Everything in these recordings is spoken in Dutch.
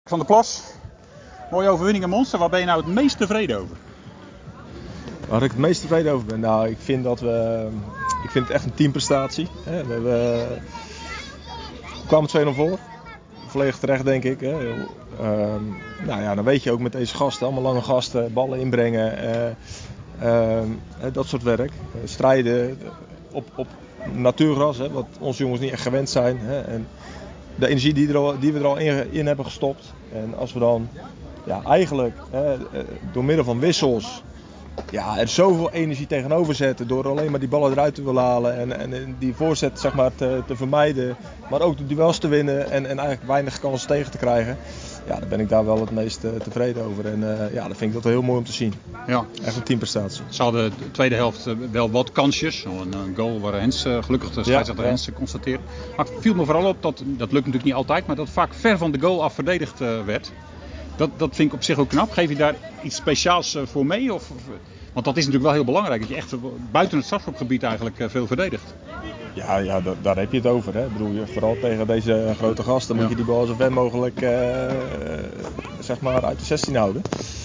van der Plas, mooie overwinning in Monster. Waar ben je nou het meest tevreden over? Waar ik het meest tevreden over ben? Nou, ik vind het echt een teamprestatie. We kwamen 2-0 voor. Volledig terecht, denk ik. Nou ja, dan weet je ook met deze gasten, allemaal lange gasten, ballen inbrengen. Dat soort werk. Strijden op natuurgras, wat onze jongens niet echt gewend zijn. En de energie die we er al in hebben gestopt. En als we dan eigenlijk door middel van wissels er zoveel energie tegenover zetten. Door alleen maar die ballen eruit te willen halen. En die voorzet zeg maar, te vermijden. Maar ook de duels te winnen. En eigenlijk weinig kansen tegen te krijgen. Ja, daar ben ik daar wel het meest tevreden over. En dat vind ik dat wel heel mooi om te zien. Ja. Echt een teamprestatie. Ze hadden de tweede helft wel wat kansjes. Een goal waar Hens gelukkig de scheidsrechter Hens constateert. Maar het viel me vooral op, dat lukt natuurlijk niet altijd. Maar dat vaak ver van de goal af verdedigd werd. Dat vind ik op zich ook knap. Geef je daar iets speciaals voor mee? Want dat is natuurlijk wel heel belangrijk. Dat je echt buiten het strafschopgebied eigenlijk veel verdedigt. Ja, daar heb je het over. Hè. Ik bedoel, vooral tegen deze grote gasten moet je die bal zo ver mogelijk zeg maar uit de 16 houden.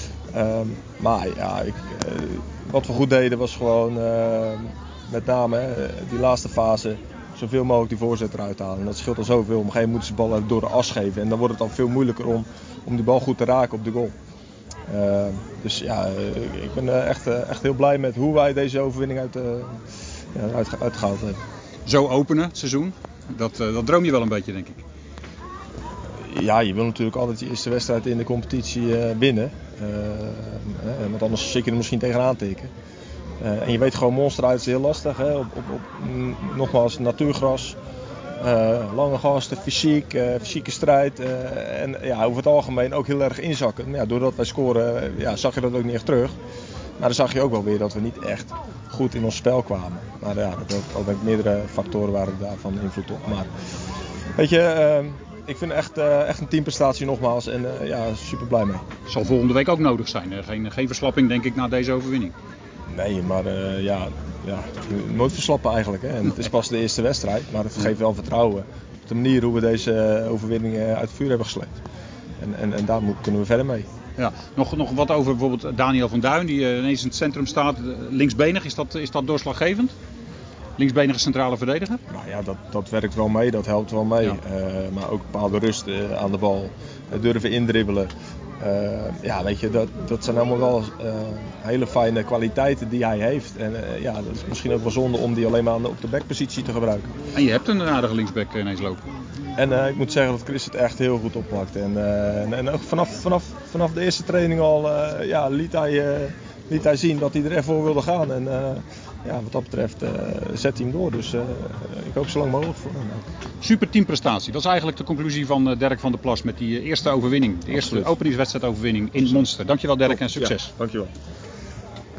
Maar ja, wat we goed deden was gewoon met name die laatste fase zoveel mogelijk die voorzet eruit halen. En dat scheelt al zoveel. Op een gegeven moment moeten ze ballen door de as geven. En dan wordt het al veel moeilijker om die bal goed te raken op de goal. Dus ja, ik ben echt heel blij met hoe wij deze overwinning uitgehaald hebben. Zo openen het seizoen, dat droom je wel een beetje, denk ik. Ja, je wil natuurlijk altijd je eerste wedstrijd in de competitie winnen. Want anders zit je er misschien tegenaan tikken. En je weet gewoon, Monster uit is heel lastig. Hè? Nogmaals, natuurgras. Lange gasten, fysieke strijd. En over het algemeen ook heel erg inzakken. Maar doordat wij scoren, zag je dat ook niet echt terug. Maar dan zag je ook wel weer dat we niet echt goed in ons spel kwamen. Maar dat ook met meerdere factoren waren daarvan invloed op. Maar weet je, ik vind echt een teamprestatie nogmaals. En super blij mee. Zal volgende week ook nodig zijn. Geen verslapping, denk ik, na deze overwinning. Nee, maar nooit verslappen eigenlijk. Hè. En het is pas de eerste wedstrijd, maar het geeft wel vertrouwen op de manier hoe we deze overwinning uit het vuur hebben gesleept. En daar kunnen we verder mee. Ja, nog wat over bijvoorbeeld Daniel van Duin, die ineens in het centrum staat. Linksbenig, is dat doorslaggevend? Linksbenige centrale verdediger? Nou ja, dat werkt wel mee, dat helpt wel mee. Ja. Maar ook bepaalde rust aan de bal, durven indribbelen. Weet je, dat zijn allemaal wel hele fijne kwaliteiten die hij heeft. En dat is misschien ook wel zonde om die alleen maar op de backpositie te gebruiken. En je hebt een aardige linksback ineens lopen. En ik moet zeggen dat Chris het echt heel goed oppakt. En ook vanaf de eerste training al liet hij zien dat hij er echt voor wilde gaan. En wat dat betreft zet hij hem door. Dus ik hoop zo lang mogelijk voor hem. Super teamprestatie. Dat is eigenlijk de conclusie van Derk van der Plas met die eerste overwinning. De eerste openingswedstrijd overwinning in Monster. Dankjewel Derk en succes. Ja, dankjewel.